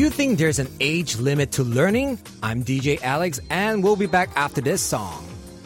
you think there's an age limit to learning? I'm DJ Alex, and we'll be back after this song.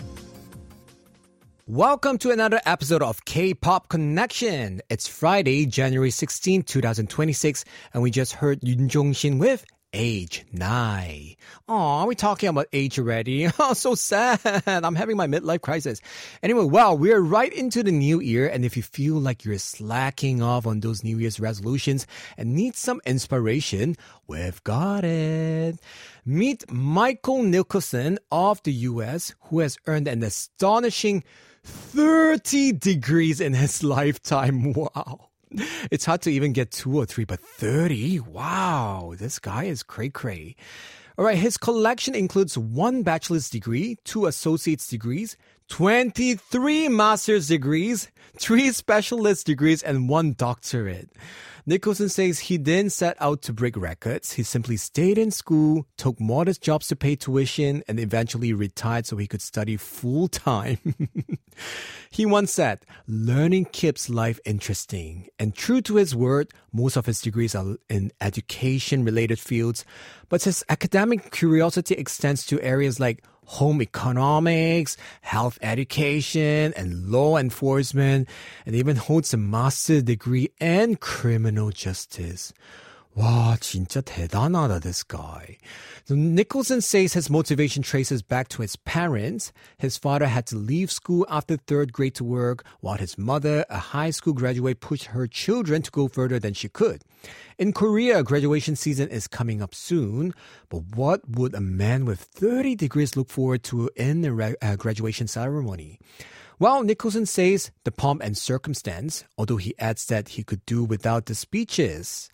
Welcome to another episode of K-Pop Connection. It's Friday, January 16, 2026, and we just heard Yoon Jong-shin with Age 9. Aw, we're talking about age already. Oh, so sad. I'm having my midlife crisis. Anyway, well, we're right into the new year, and if you feel like you're slacking off on those New Year's resolutions and need some inspiration, we've got it. Meet Michael Nicholson of the US, who has earned an astonishing 30 degrees in his lifetime. Wow. It's hard to even get 2 or 3, but 30? Wow, this guy is cray-cray. All right, his collection includes 1 bachelor's degree, 2 associate's degrees, 23 master's degrees, 3 specialist degrees, and 1 doctorate. Nicholson says he didn't set out to break records. He simply stayed in school, took modest jobs to pay tuition, and eventually retired so he could study full-time. He once said, "Learning keeps life interesting." And true to his word, most of his degrees are in education-related fields, but his academic curiosity extends to areas like home economics, health education, and law enforcement, and even holds a master's degree in criminal justice. 와, 진짜 대단하다, this guy. So Nicholson says his motivation traces back to his parents. His father had to leave school after 3rd grade to work, while his mother, a high school graduate, pushed her children to go further than she could. In Korea, graduation season is coming up soon, but what would a man with 30 degrees look forward to in a graduation ceremony? Well, Nicholson says the pomp and circumstance, although he adds that he could do without the speeches.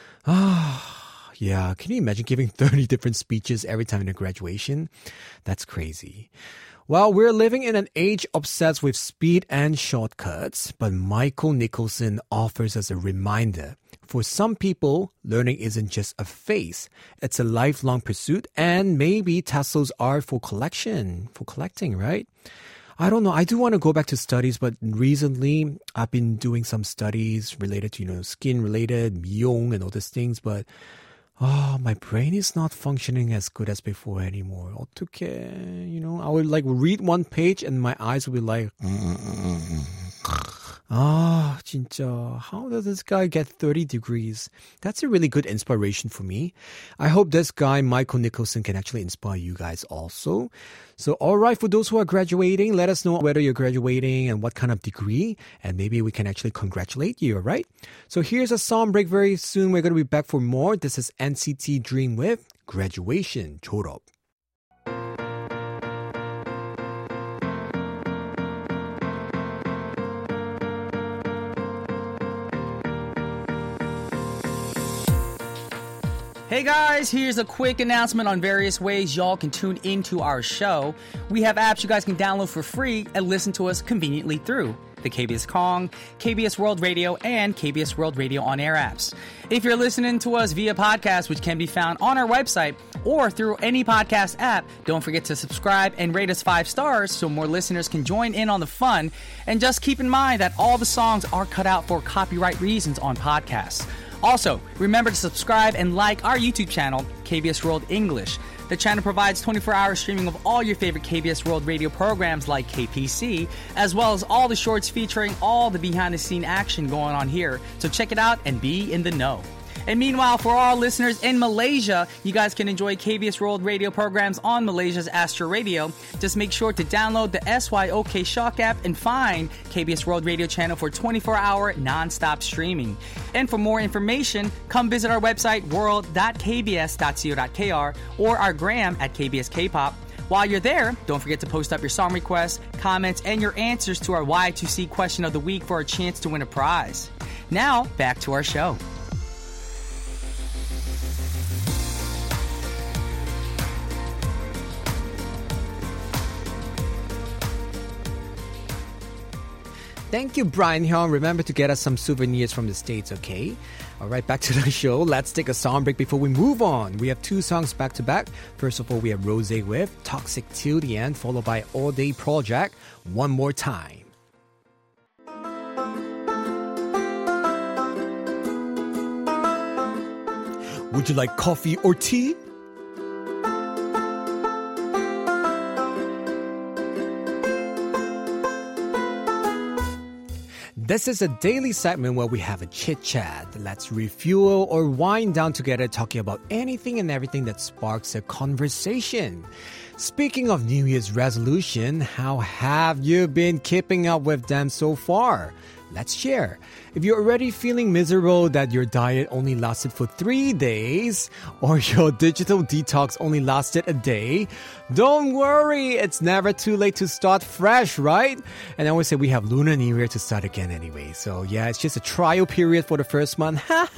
Yeah, can you imagine giving 30 different speeches every time in a graduation? That's crazy. Well, we're living in an age obsessed with speed and shortcuts, but Michael Nicholson offers us a reminder. For some people, learning isn't just a phase. It's a lifelong pursuit, and maybe tassels are for collecting, right? I don't know. I do want to go back to studies, but recently I've been doing some studies related to, skin-related, 미용 and all these things, but my brain is not functioning as good as before anymore. 어떡해, I would read one page and my eyes would be like, 진짜, how does this guy get 30 degrees? That's a really good inspiration for me. I hope this guy, Michael Nicholson, can actually inspire you guys also. So, all right, for those who are graduating, let us know whether you're graduating and what kind of degree, and maybe we can actually congratulate you, all right? So here's a song break very soon. We're going to be back for more. This is NCT Dream with Graduation, 졸업. Hey guys, here's a quick announcement on various ways y'all can tune into our show. We have apps you guys can download for free and listen to us conveniently through the KBS Kong, KBS World Radio, and KBS World Radio on-air apps. If you're listening to us via podcast, which can be found on our website or through any podcast app, don't forget to subscribe and rate us 5 stars so more listeners can join in on the fun. And just keep in mind that all the songs are cut out for copyright reasons on podcasts. Also, remember to subscribe and like our YouTube channel, KBS World English. The channel provides 24-hour streaming of all your favorite KBS World Radio programs like KPC, as well as all the shorts featuring all the behind-the-scene action going on here. So check it out and be in the know. And meanwhile, for all listeners in Malaysia, you guys can enjoy KBS World Radio programs on Malaysia's Astro Radio. Just make sure to download the SYOK Shock app and find KBS World Radio channel for 24-hour non-stop streaming. And for more information, come visit our website world.kbs.co.kr or our gram at KBS K-Pop. While you're there, don't forget to post up your song requests, comments, and your answers to our Y2C question of the week for a chance to win a prize. Now, back to our show. Thank you, Brian Hyung. Remember to get us some souvenirs from the States, okay? All right, back to the show. Let's take a song break before we move on. We have 2 songs back to back. First of all, we have Rosé with Toxic Till the End, followed by All Day Project, One More Time. Would you like coffee or tea? This is a daily segment where we have a chit-chat. Let's refuel or wind down together talking about anything and everything that sparks a conversation. Speaking of New Year's resolution, how have you been keeping up with them so far? Let's share. If you're already feeling miserable that your diet only lasted for 3 days or your digital detox only lasted a day, don't worry. It's never too late to start fresh, right? And I always say we have Lunar New Year to start again anyway. So yeah, it's just a trial period for the first month.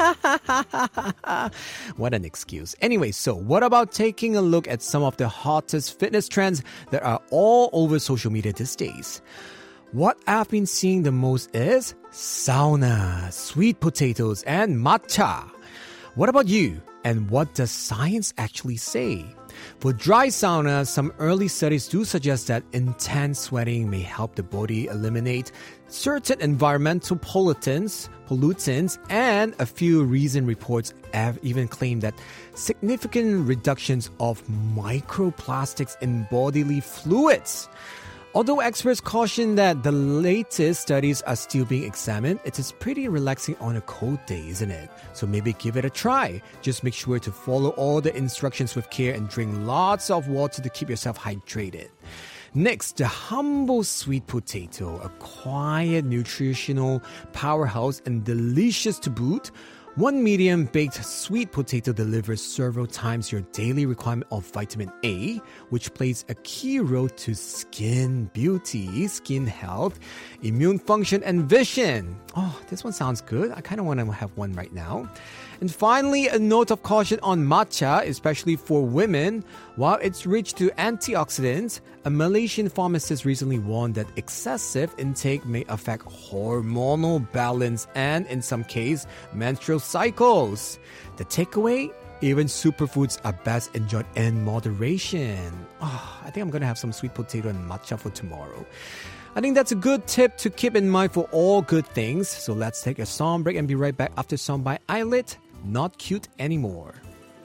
What an excuse. Anyway, so what about taking a look at some of the hottest fitness trends that are all over social media these days? What I've been seeing the most is sauna, sweet potatoes, and matcha. What about you? And what does science actually say? For dry sauna, some early studies do suggest that intense sweating may help the body eliminate certain environmental pollutants, and a few recent reports have even claimed that significant reductions of microplastics in bodily fluids. Although experts caution that the latest studies are still being examined, it is pretty relaxing on a cold day, isn't it? So maybe give it a try. Just make sure to follow all the instructions with care and drink lots of water to keep yourself hydrated. Next, the humble sweet potato, a quiet nutritional powerhouse and delicious to boot. One medium-baked sweet potato delivers several times your daily requirement of vitamin A, which plays a key role to skin beauty, skin health, immune function, and vision. Oh, this one sounds good. I kind of want to have one right now. And finally, a note of caution on matcha, especially for women. While it's rich to antioxidants, a Malaysian pharmacist recently warned that excessive intake may affect hormonal balance and, in some cases, menstrual cycles. The takeaway? Even superfoods are best enjoyed in moderation. Oh, I think I'm going to have some sweet potato and matcha for tomorrow. I think that's a good tip to keep in mind for all good things. So let's take a song break and be right back after song by Eyelit, Not Cute Anymore.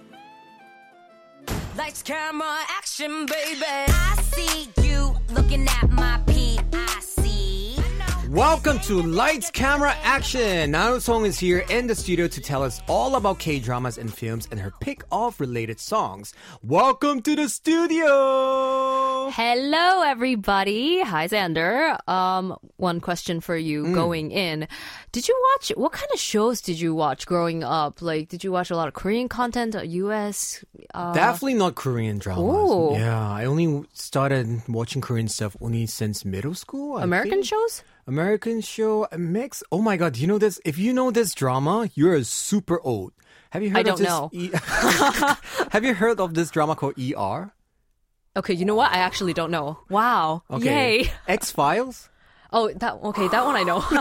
Lights, camera, action, baby. I see you looking at my P. I see. Welcome to Lights, Camera, Action. Naomi Song is here in the studio to tell us all about K-dramas and films and her pick of related songs. Welcome to the studio. Hello, everybody. Hi, Xander. One question for you going in. What kind of shows did you watch growing up? Like, did you watch a lot of Korean content, US? Definitely not Korean dramas. Ooh. Yeah, I only started watching Korean stuff only since middle school. American shows? American show, a mix. Oh my God, do you know this? If you know this drama, you're super old. Have you heard I of don't this? know. Have you heard of this drama called ER? Okay, you know what? I actually don't know. Wow. Okay. Yay. X-Files? Oh, that one I know.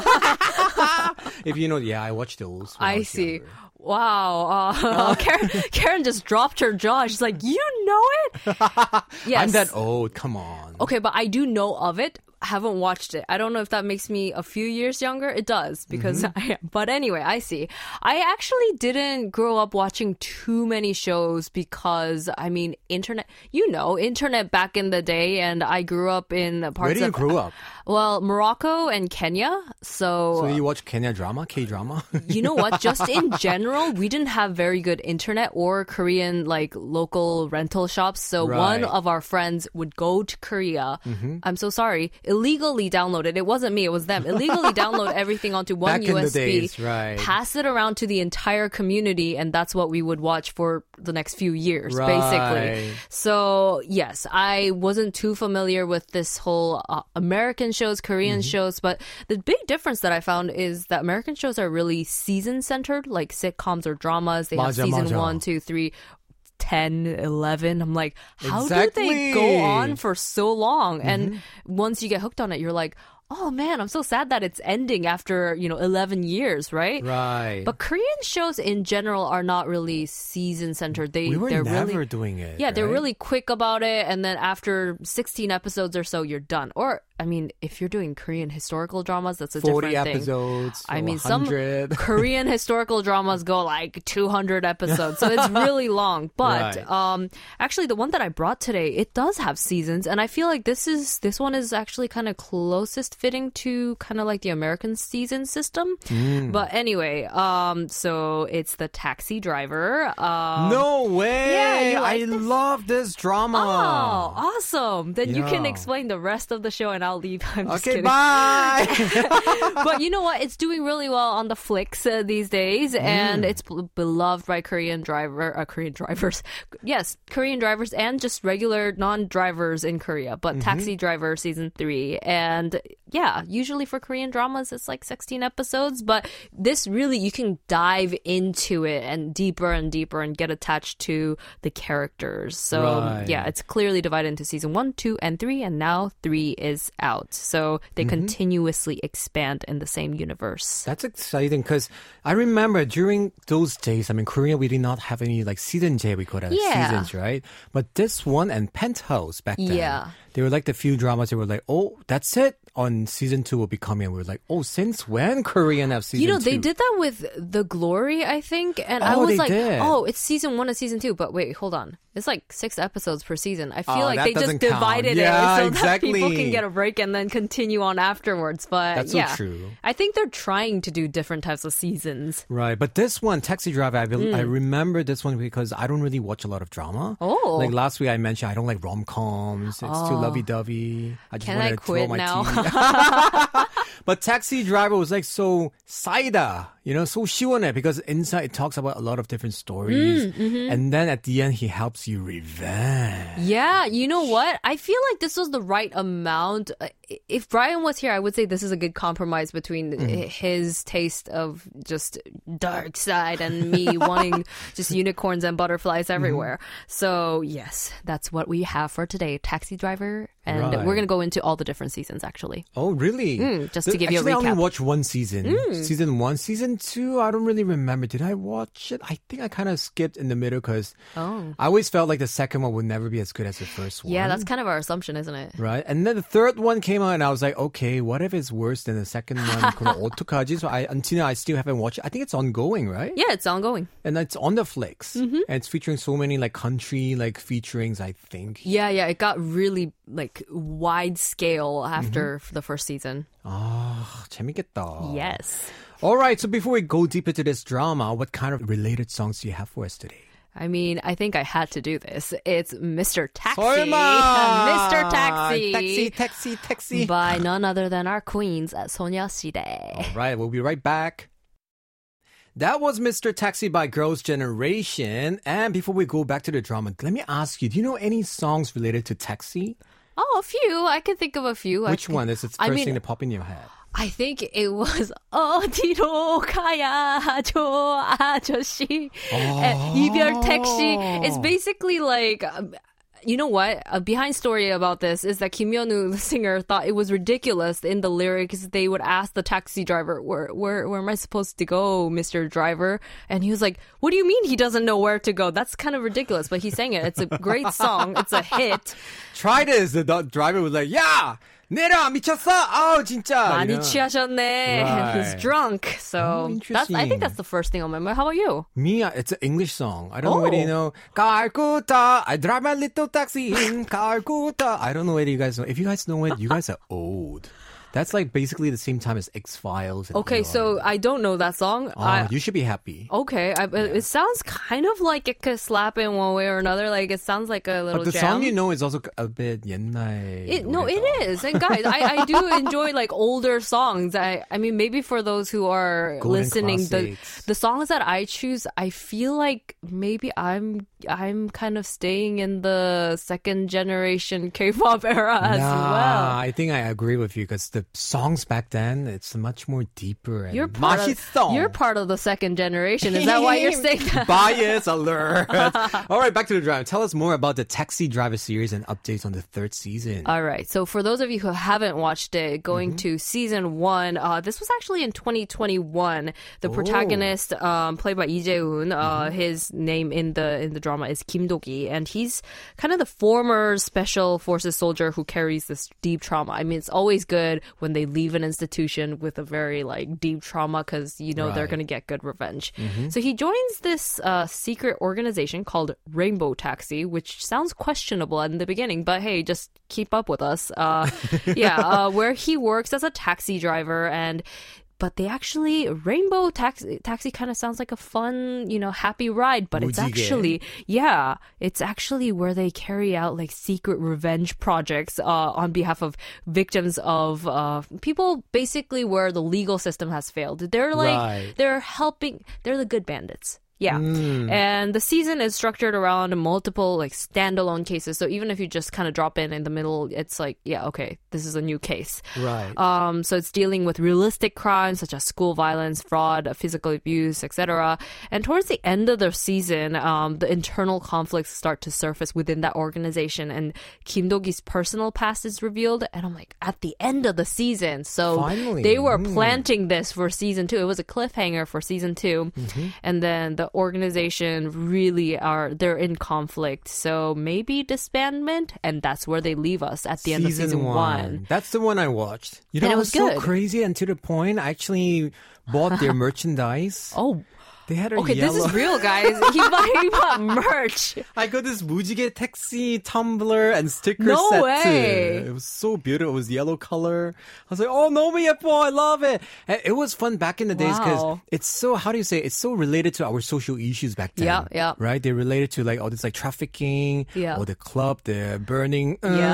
If you know, yeah, I watched those. when I was see. younger. Wow. Karen just dropped her jaw. She's like, you know it? Yes. I'm that old. Come on. Okay, but I do know of it. Haven't watched it. I don't know if that makes me a few years younger. It does because but anyway, I see. I actually didn't grow up watching too many shows because internet back in the day, and I grew up in parts of Where did you grow up? Well, Morocco and Kenya. So you watch Kenya drama, K-drama? You know what? Just in general, we didn't have very good internet or Korean local rental shops. So one of our friends would go to Korea. I'm so sorry. Illegally downloaded. It wasn't me. It was them. Illegally download everything onto one Back USB. in the days, right. Pass it around to the entire community, and that's what we would watch for the next few years, basically. So yes, I wasn't too familiar with this whole American shows, Korean shows, but the big difference that I found is that American shows are really season-centered, like sitcoms or dramas. They have season 1, 2, 3, 10, 11. I'm like, how do they go on for so long? And once you get hooked on it, you're like, oh man, I'm so sad that it's ending after, 11 years, right? Right. But Korean shows in general are not really season-centered. They're never really doing it. Yeah, they're right? really quick about it. And then after 16 episodes or so, you're done. Or I mean, if you're doing Korean historical dramas, that's a 40 different episodes. thing. I mean, 100. some Korean historical dramas go like 200 episodes, so it's really long. But Right. actually, the one that I brought today, it does have seasons, and I feel like this one is actually kind of closest fitting to kind of like the American season system. But anyway, so it's The Taxi Driver. No way! yeah, you like I this? love this drama. Oh, awesome! Then you can Yeah. explain the rest of the show, and I'll leave. I'm just Okay, kidding. bye! But you know what? It's doing really well on the flicks these days, and it's beloved by Korean drivers. Yes, Korean drivers and just regular non-drivers in Korea. But Taxi Driver season 3, and yeah, usually for Korean dramas it's like 16 episodes, but this really you can dive into it and deeper and get attached to the characters. So Right. yeah, it's clearly divided into season 1, 2, and 3, and now 3 is out. So they continuously expand in the same universe. That's exciting because I remember during those days, I mean, Korea, we did not have any like season J, we call it Yeah. seasons, right? But this one and Penthouse back then, Yeah. they were like the few dramas that were like, oh, that's it. On season 2 will be coming. And we were like, oh, since when Korean have season 2? You know, they did that with The Glory, I think. And I Oh, was they like, did. oh, it's season 1 and season 2. But wait, hold on. It's like 6 episodes per season. I feel Oh, like that they just doesn't count. divided Yeah, it so exactly. that people can get a break and then continue on afterwards. But That's so yeah, true. I think they're trying to do different types of seasons. Right, but this one, Taxi Driver, I remember this one because I don't really watch a lot of drama. Oh. Like last week I mentioned I don't like rom-coms. It's too lovey-dovey. I just Can want I to throw quit my now? TV. But Taxi Driver was like so 사이다, you know, so 시원해 because inside it talks about a lot of different stories. And then at the end he helps you revenge. Yeah, you know what? I feel like this was the right amount. If Brian was here, I would say this is a good compromise between his taste of just dark side and me wanting just unicorns and butterflies everywhere. So, yes, that's what we have for today. Taxi Driver. And Right. we're going to go into all the different seasons, actually. Oh, really? just to give you a Actually, I recap. only watched one season. Season 1. Season 2, I don't really remember. Did I watch it? I think I kind of skipped in the middle because I always felt like the second one would never be as good as the first one. Yeah, that's kind of our assumption, isn't it? Right. And then the third one came out and I was like, okay, what if it's worse than the second one? 그럼 어떡하지? So until now, I still haven't watched it. I think it's ongoing, right? Yeah, it's ongoing. And it's on the Netflix. And it's featuring so many like country like featurings, I think. Yeah, it got really like wide scale after the first season. Ah, 재밌겠다. Yes. All right. So before we go deep into this drama, what kind of related songs do you have for us today? I mean, I think I had to do this. It's Mr. Taxi. 설마! Mr. Taxi. Taxi. By none other than our queens at 소녀시대. All right. We'll be right back. That was Mr. Taxi by Girls' Generation. And before we go back to the drama, let me ask you, do you know any songs related to Taxi? Oh, a few. I can think of a few. Which one is the I first mean, thing that popped in your head? I think it was 어디로 가야죠 아저씨. 이별 택시. It's basically like... you know what? A behind story about this is that Kim Yeonu, the singer, thought it was ridiculous in the lyrics. They would ask the taxi driver, where am I supposed to go, Mr. Driver? And he was like, what do you mean he doesn't know where to go? That's kind of ridiculous, but he sang it. It's a great song. It's a hit. Try this. The driver was like, 야! 내려! 미쳤어! 아우, 진짜! 많이 취하셨네. Right. He's drunk. So that's, I think that's the first thing on my mind. How about you? Me, it's an English song. I don't know whether you know. Calcutta, I drive my little taxi in Calcutta. I don't know whether you guys know. If you guys know it, you guys are old. That's like basically the same time as X-Files. Okay, so I don't know that song. You should be happy. Okay, it sounds kind of like it could slap in one way or another. Like it sounds like a little But the jam. song you know is also a bit 옛날. No, it is. And guys, I do enjoy like older songs. I mean, maybe for those who are Golden listening, classics. the songs that I choose, I feel like maybe I'm kind of staying in the second generation K-pop era as well. I think I agree with you because the songs back then, it's much more deeper and You're part of the second generation. Is that why you're saying that? Bias alert. All right, back to the drama. Tell us more about the Taxi Driver series and updates on the third season. All right. So for those of you who haven't watched it, going to season 1, this was actually in 2021. The protagonist, played by Lee Jae-hoon, his name in the drama is Kim Do-gi, and he's kind of the former special forces soldier who carries this deep trauma. I mean, it's always good when they leave an institution with a very like deep trauma because you know they're going to get good revenge. So he joins this secret organization called Rainbow Taxi, which sounds questionable in the beginning, but hey, just keep up with us. Where he works as a taxi driver, but they actually, Rainbow Taxi kind of sounds like a fun, happy ride, but it's actually where they carry out like secret revenge projects on behalf of victims of people basically where the legal system has failed. They're like, they're the good bandits. Yeah. And the season is structured around multiple like standalone cases. So even if you just kind of drop in the middle, it's like, yeah, okay, this is a new case. Right. So it's dealing with realistic crimes such as school violence, fraud, physical abuse, etc. And towards the end of the season, the internal conflicts start to surface within that organization. And Kim Do-gi's personal past is revealed. And I'm like, at the end of the season. So finally, they were planting this for season 2. It was a cliffhanger for season 2. And then the organization really they're in conflict, so maybe disbandment, and that's where they leave us at the end of season 1. That's the one I watched. And it was so crazy, and to the point, I actually bought their merchandise. Oh, they had okay, this is real, guys. He bought merch. I got this 무지개 taxi tumbler and sticker set. No way. It was so beautiful. It was yellow color. I was like, oh, 너무 예뻐. I love it. And it was fun back in the days because it's so, how do you say, it's so related to our social issues back then. Yeah. Right? They related to like all this like trafficking, or the club, the burning,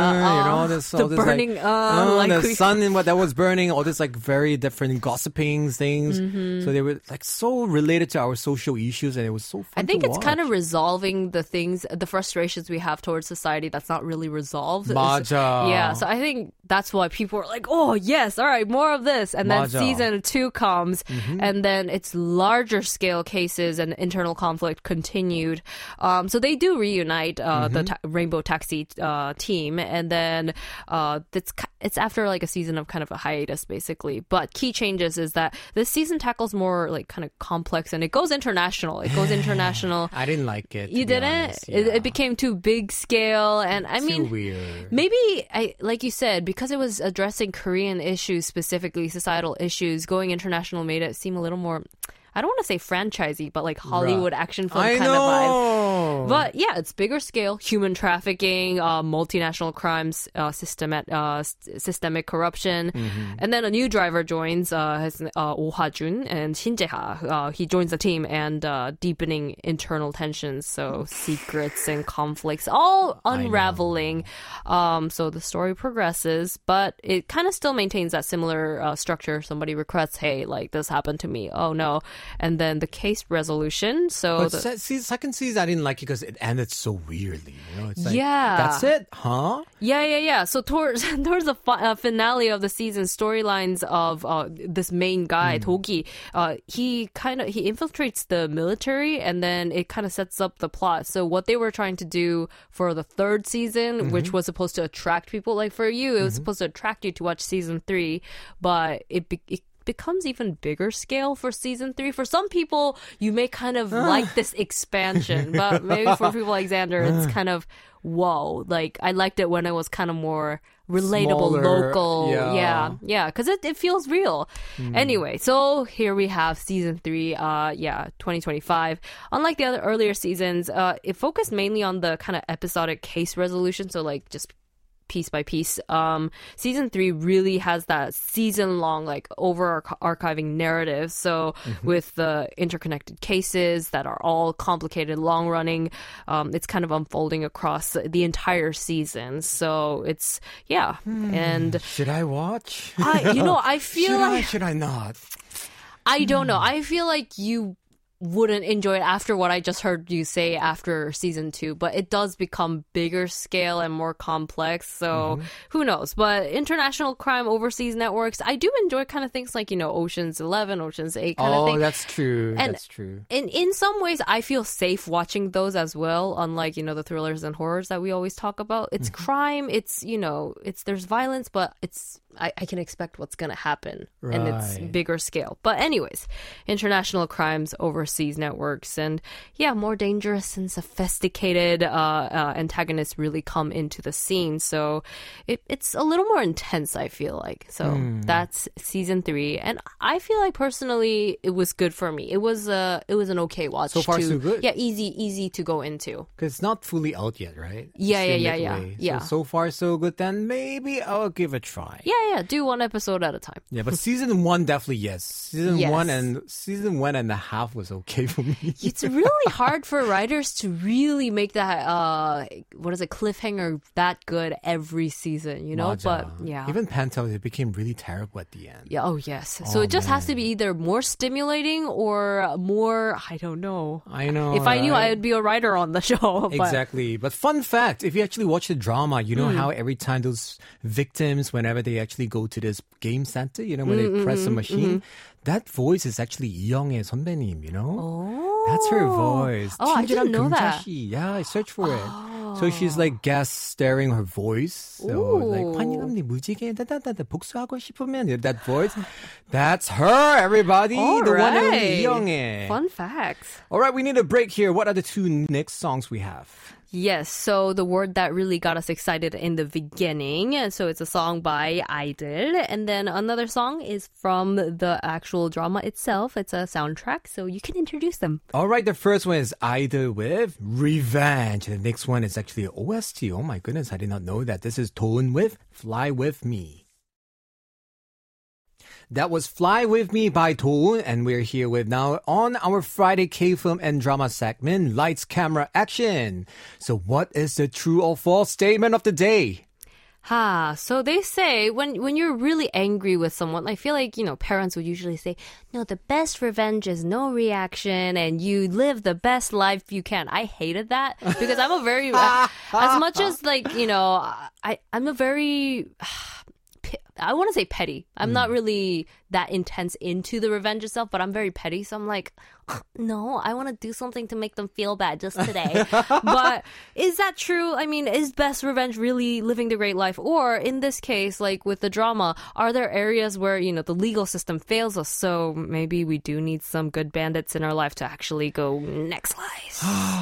the burning, the sun and what that was burning, all this like very different gossiping things. So they were like so related to our social issues, and it was so fun. I think to it's watch. kind of resolving the frustrations we have towards society that's not really resolved. 맞아. Yeah, so I think that's why people are like, oh yes, all right, more of this. And then season 2 comes, and then it's larger scale cases and internal conflict continued. So they do reunite the Rainbow Taxi team, and then it's after like a season of kind of a hiatus, basically. But key changes is that this season tackles more like kind of complex, and it goes international. I didn't like it. You didn't? Yeah. It became too big scale, and I mean, weird. Maybe like you said, because it was addressing Korean issues specifically, societal issues, going international made it seem a little more, I don't want to say franchisey, but like Hollywood action film kind of vibe. But yeah, it's bigger scale, human trafficking, multinational crimes, systemic corruption. And then a new driver joins, Oh Ha-jun and Shin Jae-ha. He joins the team, and deepening internal tensions, so secrets and conflicts, all unraveling. So the story progresses, but it kind of still maintains that similar structure. Somebody requests, hey, like this happened to me. Oh no. And then the case resolution. So second season, I didn't like it because it ended so weirdly. It's like, that's it? Huh? Yeah. So towards the finale of the season, storylines of this main guy, Do-gi, he infiltrates the military, and then it kind of sets up the plot. So what they were trying to do for the third season, which was supposed to attract people, like for you, it was supposed to attract you to watch season 3, but it becomes even bigger scale for season 3. For some people, you may kind of like this expansion, but maybe for people like Xander, it's kind of, whoa. Like, I liked it when it was kind of more relatable, smaller, local. Yeah, because it feels real. Anyway, so here we have season 3, 2025. Unlike the other earlier seasons, it focused mainly on the kind of episodic case resolution, so like just piece by piece. Season 3 really has that season-long, like, over-archiving narrative. So with the interconnected cases that are all complicated, long-running, it's kind of unfolding across the entire season. So it's, and... Should I watch? I feel Should I not? I don't know. I feel like you wouldn't enjoy it after what I just heard you say after season 2, but it does become bigger scale and more complex, so who knows. But international crime overseas networks, I do enjoy kind of things like, Ocean's 11, Ocean's 8 kind of thing. Oh, that's true. And that's true. In some ways, I feel safe watching those as well, unlike, the thrillers and horrors that we always talk about. It's crime, it's there's violence, but I can expect what's going to happen, and it's bigger scale. But anyways, international crimes, overseas networks, and more dangerous and sophisticated antagonists really come into the scene. So it's a little more intense, I feel like. So that's season 3, and I feel like personally it was good for me. It was an okay watch. So far, so good. Yeah, easy to go into. Because it's not fully out yet, right? Yeah. So far, so good. Then maybe I'll give it a try. Yeah. Do one episode at a time. Yeah, but season 1 definitely yes. Season 1 and a half was okay for me. It's really hard for writers to really make that cliffhanger that good every season, 맞아. But yeah, even Penthouse, it became really terrible at the end. Yeah. Oh yes. So it just has to be either more stimulating or more. I don't know. I know. If I knew, I would be a writer on the show. Exactly. But fun fact: if you actually watch the drama, you know how every time those victims, whenever they actually go to this game center, when they press a machine, that voice is actually 이영애 선배님, Oh. That's her voice. Oh, I didn't know that. Yeah, I searched for it. So she's like guest staring her voice. So like 환영합니다 무지개 다다다다 복수하고 싶으면 that voice. That's her, everybody. All the right. one and only 이영애. Fun facts. All right, we need a break here. What are the 2 next songs we have? Yes, so the word that really got us excited in the beginning. So it's a song by Idol. And then another song is from the actual drama itself. It's a soundtrack, so you can introduce them. All right, the first one is Idol with Revenge. The next one is actually OST. Oh my goodness, I did not know that. This is Tone with Fly With Me. That was Fly With Me by Toon, and we're here with now on our Friday K-Film and Drama segment, Lights, Camera, Action. So what is the true or false statement of the day? So they say when you're really angry with someone, I feel like, parents would usually say, no, the best revenge is no reaction and you live the best life you can. I hated that because I'm a very, as much as I'm a very... I want to say petty. I'm not really that intense into the revenge itself, but I'm very petty. So I'm like, no, I want to do something to make them feel bad just today. But is that true? I mean, is best revenge really living the great life? Or in this case, like with the drama, are there areas where, the legal system fails us? So maybe we do need some good bandits in our life to actually go next life.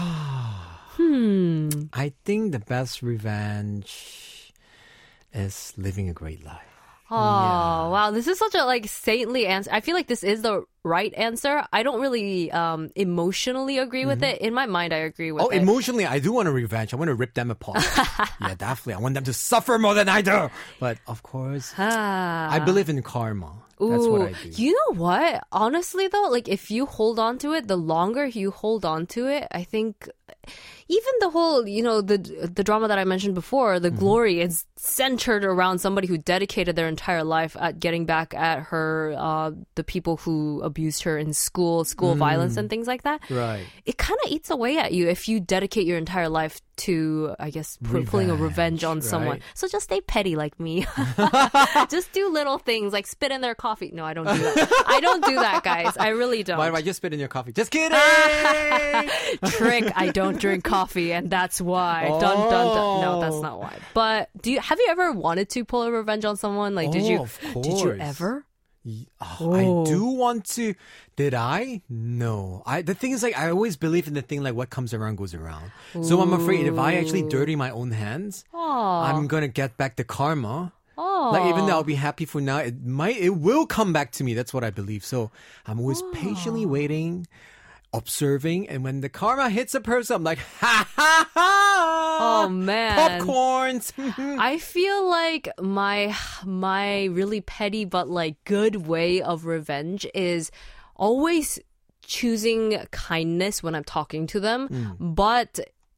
I think the best revenge is living a great life. Oh, wow. This is such a saintly answer. I feel like this is the right answer. I don't really emotionally agree with it. In my mind, I agree with it. Oh, emotionally, I do want a revenge. I want to rip them apart. Yeah, definitely. I want them to suffer more than I do. But of course, I believe in karma. That's what I do. You know what? Honestly, though, if you hold on to it, the longer you hold on to it, I think even the whole, the drama that I mentioned before, the glory is centered around somebody who dedicated their entire life at getting back at her, the people who abused her in school violence and things like that. Right. It kind of eats away at you if you dedicate your entire life to, I guess, pulling a revenge on someone. So just stay petty like me. Just do little things like spit in their coffee. No, I don't do that. I don't do that, guys. I really don't. Why do I just spit in your coffee? Just kidding! Trick, I don't drink coffee and that's why. Dun, dun, dun. No, that's not why. But have you ever wanted to pull a revenge on someone? Did you ever? I do want to. Did I? No. The thing is, I always believe in the thing what comes around goes around. So I'm afraid if I actually dirty my own hands, I'm gonna get back the karma. Even though I'll be happy for now, it will come back to me. That's what I believe. So I'm always patiently waiting, observing, and when the karma hits a person, I'm like, ha ha ha! Oh man, popcorns. I feel like my really petty but good way of revenge is always choosing kindness when I'm talking to them, but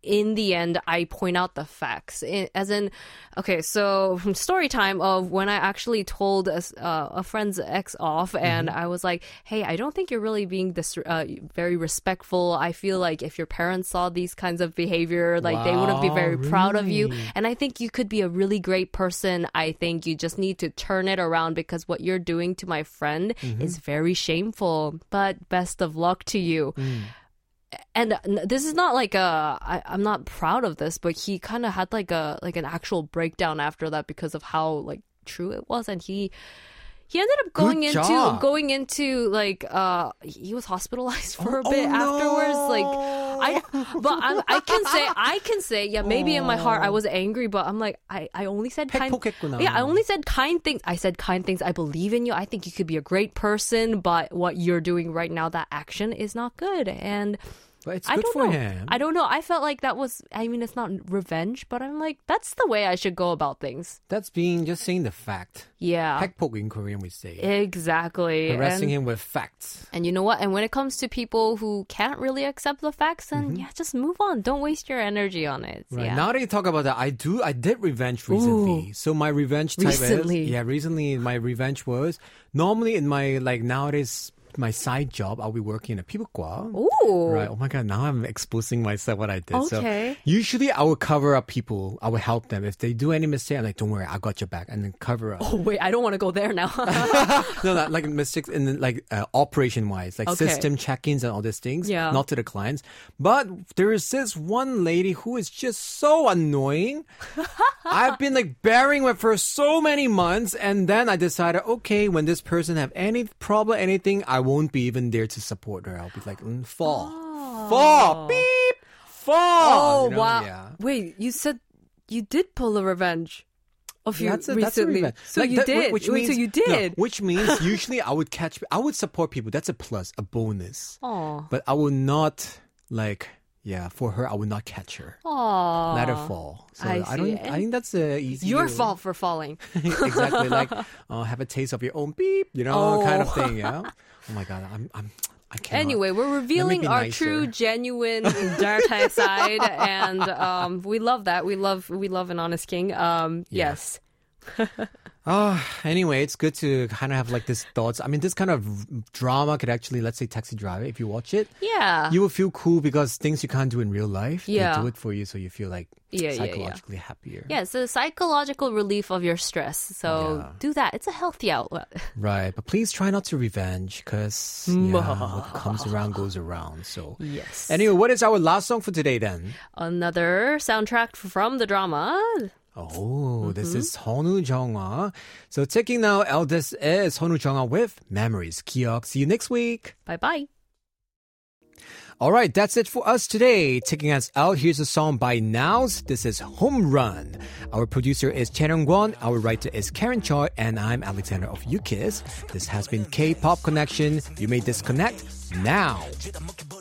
in the end, I point out the facts. As in, okay, so story time of when I actually told a friend's ex off, and I was like, hey, I don't think you're really being this very respectful. I feel like if your parents saw these kinds of behavior, like they wouldn't be very proud of you. And I think you could be a really great person. I think you just need to turn it around because what you're doing to my friend is very shameful. But best of luck to you. And this is not like I'm not proud of this, but he kind of had like an actual breakdown after that because of how like true it was, and he ended up going into like he was hospitalized for a bit afterwards. Like I can say yeah, maybe in my heart I was angry, but I'm like I only said kind things. I said kind things. I believe in you. I think you could be a great person, but what you're doing right now, that action is not good. And but it's good for him. I don't know. I felt like that was, I mean, it's not revenge, but I'm like, that's the way I should go about things. That's just saying the fact. Yeah. 핵폭 in Korean we say. Exactly. Harassing him with facts. And you know what? And when it comes to people who can't really accept the facts, then just move on. Don't waste your energy on it. Right. Yeah. Now that you talk about that, I did revenge recently. So my revenge type recently my revenge was, normally in my, like nowadays, my side job, I'll be working in a 피부과. Ooh. Right. Oh my God, now I'm exposing myself what I did. Okay. So usually I would cover up people. I would help them. If they do any mistake, I'm like, don't worry, I got your back. And then cover up. Oh, wait, I don't want to go there now. No, like mistakes in like operation-wise, like system check-ins and all these things. Yeah. Not to the clients. But there is this one lady who is just so annoying. I've been like bearing with her so many months. And then I decided, okay, when this person have any problem, anything, I won't be even there to support her. I'll be like, fall, beep, fall. Oh, you know? wow. Yeah. Wait, you said you did pull a revenge of you recently. That's a revenge. So like you that, did. Which means, so you did. No, which means usually I would support people. That's a plus, a bonus. Aww. But I would not for her, I would not catch her. Aww. Let her fall. So I think that's easy. Your fault for falling. Exactly. Like have a taste of your own beep, kind of thing. Yeah. Oh my God, I can't. Anyway, we're revealing our true, genuine dark side, and we love that. We love an honest king. Yes. Anyway, it's good to kind of have like this thoughts. I mean, this kind of drama could actually, let's say Taxi Driver, if you watch it, you will feel cool because things you can't do in real life, they do it for you, so you feel like psychologically happier. Yeah, it's a psychological relief of your stress. So do that. It's a healthy outlet. Right, but please try not to revenge because what comes around goes around. So yes. Anyway, what is our last song for today then? Another soundtrack from the drama. Oh, this is 선우 정아. So taking now, eldest is 선우 정아 with Memories. 기억. See you next week. Bye-bye. All right, that's it for us today. Taking us out, here's a song by Nows. This is Home Run. Our producer is Chen Young-kwon. Our writer is Karen Choi. And I'm Alexander of UKISS. This has been K-Pop Connection. You may disconnect now.